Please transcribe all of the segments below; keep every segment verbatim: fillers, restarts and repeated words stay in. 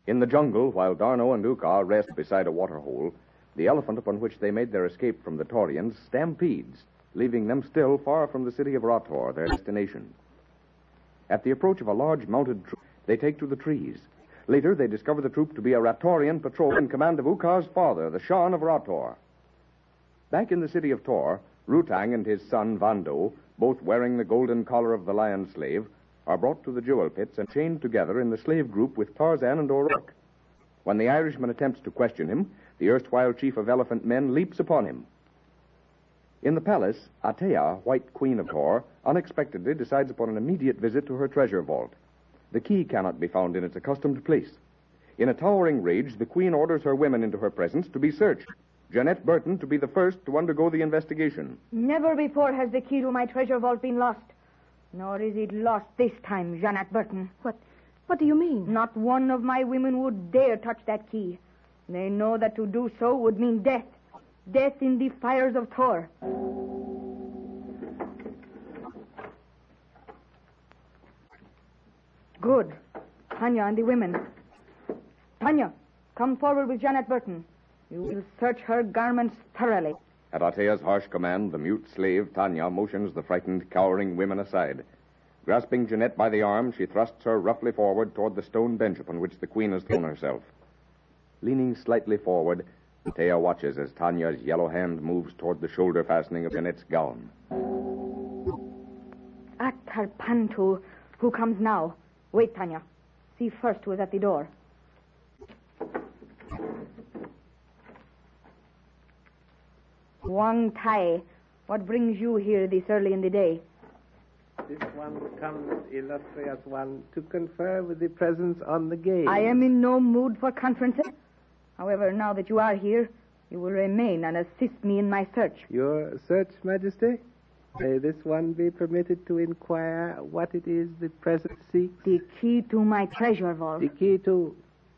In the jungle, while D'Arnot and Uka rest beside a waterhole, the elephant upon which they made their escape from the Taurians stampedes, leaving them still far from the city of Rator, their destination. At the approach of a large mounted troop, they take to the trees. Later, they discover the troop to be a Ratorian patrol in command of Uka's father, the Shan of Rator. Back in the city of Tor, Rutang and his son Vando, both wearing the golden collar of the lion slave, are brought to the jewel pits and chained together in the slave group with Tarzan and O'Rourke. When the Irishman attempts to question him, the erstwhile chief of elephant men leaps upon him. In the palace, Atea, White Queen of Tor, unexpectedly decides upon an immediate visit to her treasure vault. The key cannot be found in its accustomed place. In a towering rage, the Queen orders her women into her presence to be searched. Jeanette Burton to be the first to undergo the investigation. Never before has the key to my treasure vault been lost. Nor is it lost this time, Jeanette Burton. What, what do you mean? Not one of my women would dare touch that key. They know that to do so would mean death. Death in the fires of Thor. Good. Tanya and the women. Tanya, come forward with Jeanette Burton. You will search her garments thoroughly. At Atea's harsh command, the mute slave, Tanya, motions the frightened, cowering women aside. Grasping Jeanette by the arm, she thrusts her roughly forward toward the stone bench upon which the Queen has thrown herself. Leaning slightly forward, Atea watches as Tanya's yellow hand moves toward the shoulder fastening of Jeanette's gown. Atarpantu, who comes now? Wait, Tanya. See first who is at the door. Wang Tai, what brings you here this early in the day? This one comes, illustrious one, to confer with the presence on the game. I am in no mood for conferences. However, now that you are here, you will remain and assist me in my search. Your search, Majesty? May this one be permitted to inquire what it is the present seeks? The key to my treasure vault. The key to...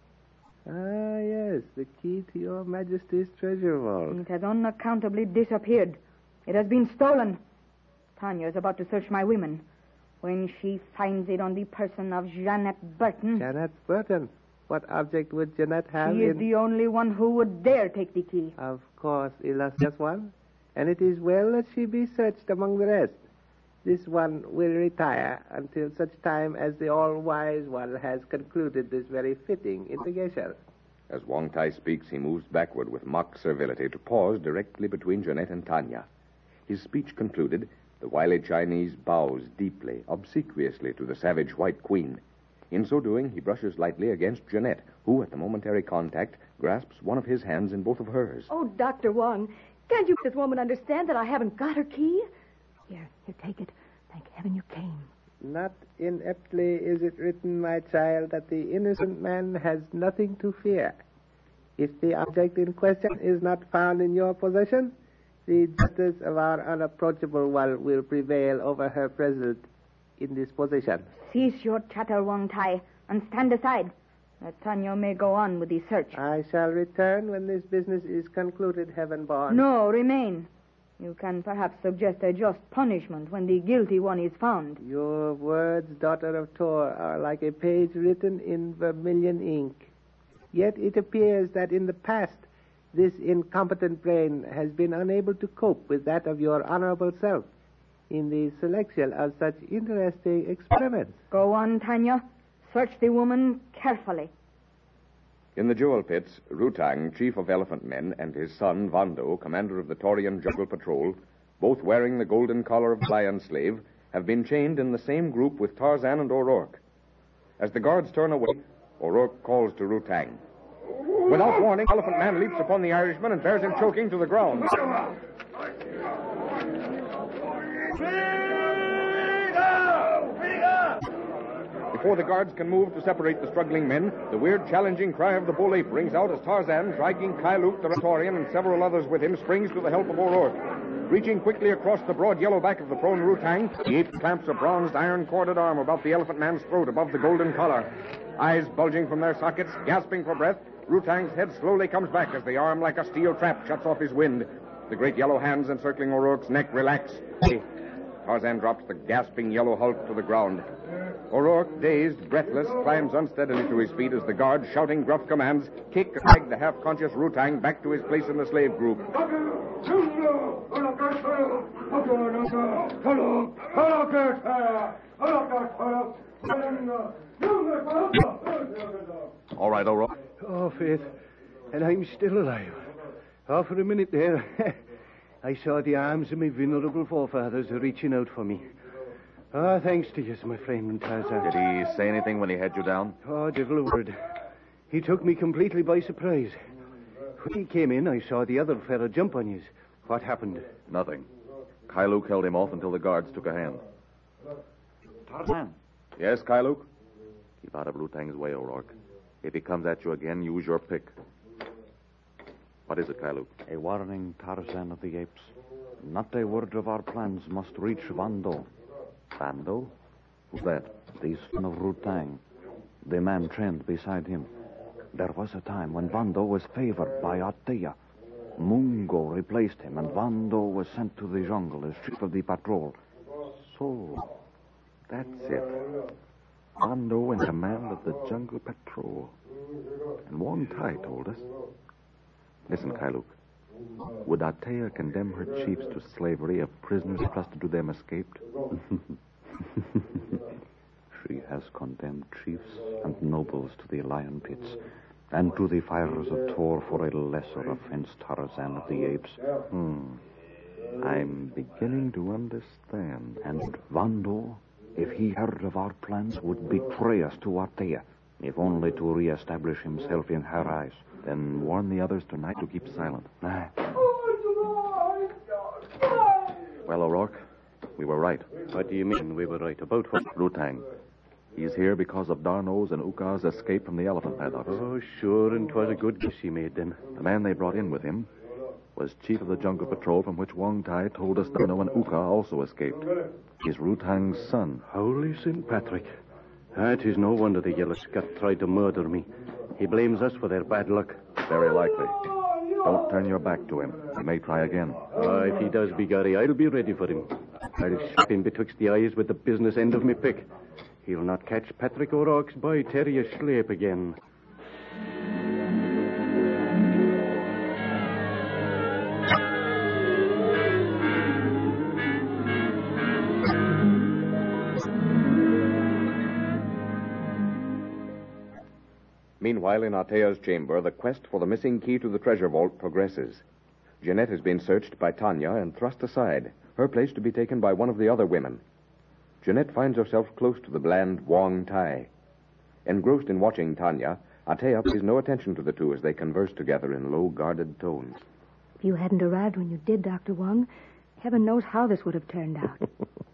Ah, yes, the key to your Majesty's treasure vault. It has unaccountably disappeared. It has been stolen. Tanya is about to search my women. When she finds it on the person of Jeanette Burton... Jeanette Burton? What object would Jeanette have She is in... the only one who would dare take the key. Of course, illustrious one. And it is well that she be searched among the rest. This one will retire until such time as the all-wise one has concluded this very fitting investigation. As Wang Tai speaks, he moves backward with mock servility to pause directly between Jeanette and Tanya. His speech concluded, the wily Chinese bows deeply, obsequiously to the savage White Queen. In so doing, he brushes lightly against Jeanette, who, at the momentary contact, grasps one of his hands in both of hers. Oh, Doctor Wang, can't you this woman understand that I haven't got her key? Here, here, take it. Thank heaven you came. Not ineptly is it written, my child, that the innocent man has nothing to fear. If the object in question is not found in your possession, the justice of our unapproachable one will prevail over her present indisposition. Cease your chatter, Wang Tai, and stand aside, that Tanya may go on with the search. I shall return when this business is concluded, heaven-born. No, remain. You can perhaps suggest a just punishment when the guilty one is found. Your words, daughter of Tor, are like a page written in vermilion ink. Yet it appears that in the past, this incompetent brain has been unable to cope with that of your honorable self in the selection of such interesting experiments. Go on, Tanya. Search the woman carefully. In the jewel pits, Rutang, chief of elephant men, and his son, Vando, commander of the Taurian jungle patrol, both wearing the golden collar of the lion slave, have been chained in the same group with Tarzan and O'Rourke. As the guards turn away, O'Rourke calls to Rutang. Without warning, the elephant man leaps upon the Irishman and bears him choking to the ground. Before the guards can move to separate the struggling men, the weird, challenging cry of the bull ape rings out as Tarzan, dragging Kailuk the Ratorian and several others with him, springs to the help of O'Rourke. Reaching quickly across the broad yellow back of the prone Rutang, the ape clamps a bronzed iron-corded arm about the elephant man's throat above the golden collar. Eyes bulging from their sockets, gasping for breath, Rutang's head slowly comes back as the arm, like a steel trap, shuts off his wind. The great yellow hands encircling O'Rourke's neck relax. Tarzan drops the gasping yellow hulk to the ground. O'Rourke, dazed, breathless, climbs unsteadily to his feet as the guards, shouting gruff commands, kick and drag the half-conscious Rutang back to his place in the slave group. All right, O'Rourke. Oh, Faith. And I'm still alive. Oh, for a minute there, I saw the arms of my venerable forefathers reaching out for me. Ah, oh, thanks to you, my friend Tarzan. Did he say anything when he had you down? Oh, devil a word. He took me completely by surprise. When he came in, I saw the other fella jump on you. What happened? Nothing. Kailuk held him off until the guards took a hand. Tarzan. Yes, Kailuk? Keep out of Rutang's way, O'Rourke. If he comes at you again, use your pick. What is it, Kailuk? A warning, Tarzan of the Apes. Not a word of our plans must reach Vando. Vando? Who's that? The son of Rutang. The man trained beside him. There was a time when Vando was favored by Atea. Mungo replaced him, and Vando was sent to the jungle as chief of the patrol. So, that's it. Vando in command of the jungle patrol. And Wong Tai told us. Listen, Kailuk. Would Atea condemn her chiefs to slavery if prisoners trusted to them escaped? She has condemned chiefs and nobles to the lion pits and to the fires of Tor for a lesser offense, Tarzan of the Apes. Hmm. I'm beginning to understand. And Vando, if he heard of our plans, would betray us to Atea, if only to re-establish himself in her eyes. Then warn the others tonight to keep silent. Aye. Well, O'Rourke, we were right. What do you mean we were right? About what? Rutang. He's here because of Darno's and Uka's escape from the elephant paddocks. Oh, sure, and 'twas a good guess he made then. The man they brought in with him was chief of the jungle patrol from which Wong Tai told us Darno and Uka also escaped. He's Rutang's son. Holy Saint Patrick. Ah, 'tis no wonder the yellow scut tried to murder me. He blames us for their bad luck. Very likely. Don't turn your back to him. He may try again. Ah, if he does, Bigari, I'll be ready for him. I'll shoot him betwixt the eyes with the business end of me pick. He'll not catch Patrick O'Rourke's boy Terry asleep again. Meanwhile, in Atea's chamber, the quest for the missing key to the treasure vault progresses. Jeanette has been searched by Tanya and thrust aside, her place to be taken by one of the other women. Jeanette finds herself close to the bland Wong Tai. Engrossed in watching Tanya, Atea pays no attention to the two as they converse together in low, guarded tones. If you hadn't arrived when you did, Doctor Wong, heaven knows how this would have turned out.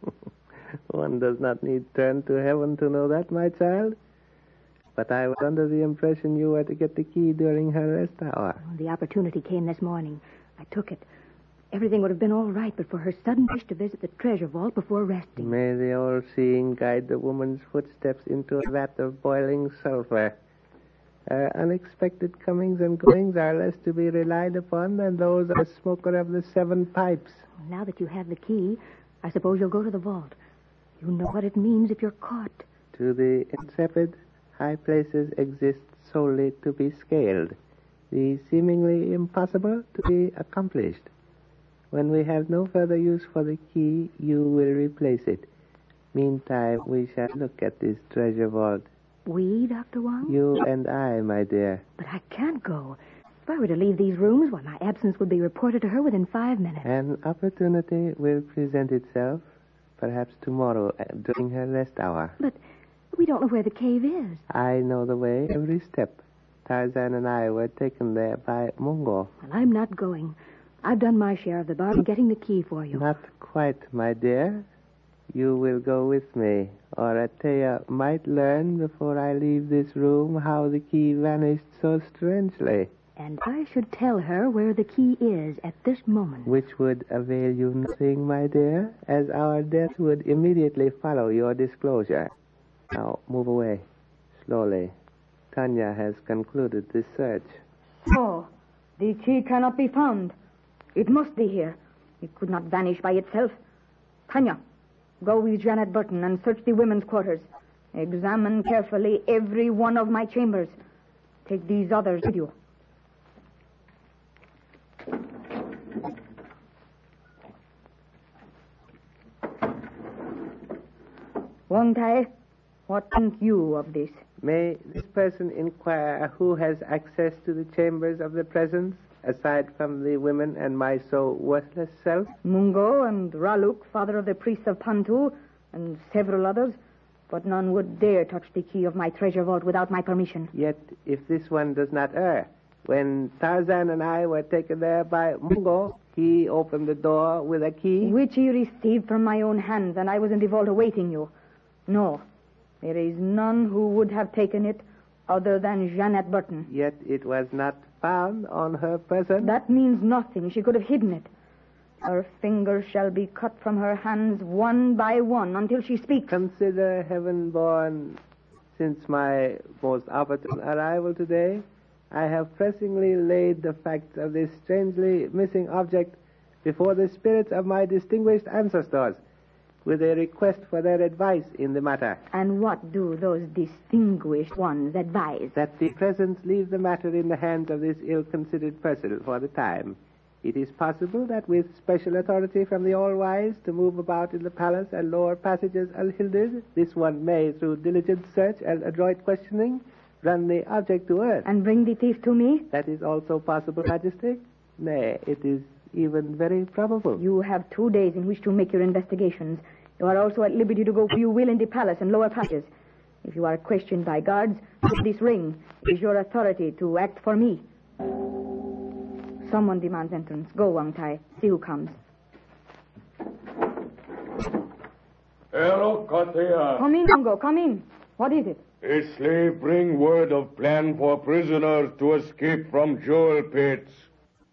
One does not need turn to heaven to know that, my child. But I was under the impression you were to get the key during her rest hour. The opportunity came this morning. I took it. Everything would have been all right but for her sudden wish to visit the treasure vault before resting. May the all-seeing guide the woman's footsteps into a vat of boiling sulfur. Her unexpected comings and goings are less to be relied upon than those of a smoker of the seven pipes. Now that you have the key, I suppose you'll go to the vault. You know what it means if you're caught. To the intrepid, high places exist solely to be scaled, the seemingly impossible to be accomplished. When we have no further use for the key, you will replace it. Meantime, we shall look at this treasure vault. We, Doctor Wong? You and I, my dear. But I can't go. If I were to leave these rooms, why, my absence would be reported to her within five minutes. An opportunity will present itself, perhaps tomorrow, during her rest hour. But we don't know where the cave is. I know the way every step. Tarzan and I were taken there by Mungo. Well, I'm not going. I've done my share of the bargain getting the key for you. Not quite, my dear. You will go with me, or Atea might learn before I leave this room how the key vanished so strangely. And I should tell her where the key is at this moment. Which would avail you nothing, my dear, as our death would immediately follow your disclosure. Now, move away. Slowly. Tanya has concluded this search. Oh, the key cannot be found. It must be here. It could not vanish by itself. Tanya, go with Janet Burton and search the women's quarters. Examine carefully every one of my chambers. Take these others with you. Wong Tai, what think you of this? May this person inquire who has access to the chambers of the presence, aside from the women and my so worthless self? Mungo and Raluk, father of the priests of Pantu, and several others, but none would dare touch the key of my treasure vault without my permission. Yet, if this one does not err, when Tarzan and I were taken there by Mungo, he opened the door with a key. Which he received from my own hands, and I was in the vault awaiting you. No, there is none who would have taken it other than Jeanette Burton. Yet it was not found on her person. That means nothing. She could have hidden it. Her fingers shall be cut from her hands one by one until she speaks. Consider, heaven-born, since my most opportune arrival today, I have pressingly laid the facts of this strangely missing object before the spirits of my distinguished ancestors, with a request for their advice in the matter. And what do those distinguished ones advise? That the presence leave the matter in the hands of this ill-considered person for the time. It is possible that with special authority from the All-Wise to move about in the palace and lower passages unhindered, this one may, through diligent search and adroit questioning, run the object to earth. And bring the thief to me? That is also possible, Majesty. Nay, it is even very probable. You have two days in which to make your investigations. You are also at liberty to go where you will in the palace and lower passages. If you are questioned by guards, put this ring. It is your authority to act for me. Someone demands entrance. Go, Wang Tai. See who comes. Hello, Katia. Come in, Mungo. Come in. What is it? A slave bring word of plan for prisoners to escape from jewel pits.